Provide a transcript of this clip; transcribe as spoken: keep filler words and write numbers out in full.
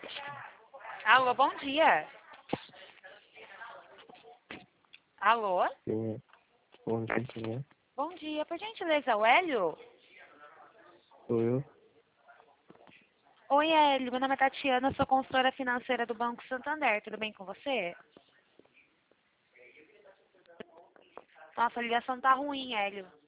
Alô, bom dia. Alô? Sim, bom dia, Bom dia. Por gentileza, o Hélio? sou eu. Oi, Hélio. Meu nome é Tatiana, sou consultora financeira do Banco Santander. Tudo bem com você? Nossa, a ligação tá ruim, Hélio.